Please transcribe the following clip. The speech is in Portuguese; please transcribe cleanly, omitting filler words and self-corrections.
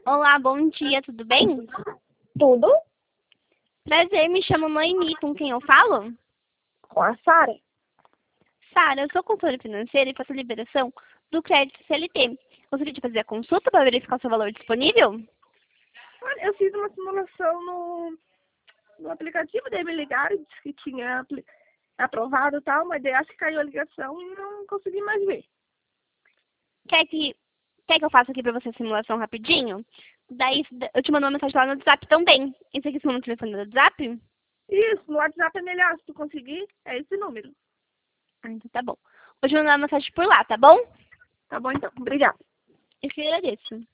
Olá, bom dia, tudo bem? Tudo Prazer, me chamo Noemi, com quem eu falo? com a Sara. Sara, eu sou consultora financeira e faço a liberação do crédito CLT. Gostaria de fazer a consulta para verificar o seu valor disponível? Olha, eu fiz uma simulação no aplicativo, daí me ligaram, disse que tinha aprovado e tal, mas daí acho que caiu a ligação e não consegui mais ver. Quer que, quer que eu faça aqui para você a simulação rapidinho? Daí eu te mando uma mensagem lá no WhatsApp também. Esse aqui é o seu número de telefone do WhatsApp? Isso, no WhatsApp é melhor, se tu conseguir, é esse número. Ah, então tá bom. Vou te mandar uma mensagem por lá, tá bom? Tá bom então, obrigada. Eu que agradeço.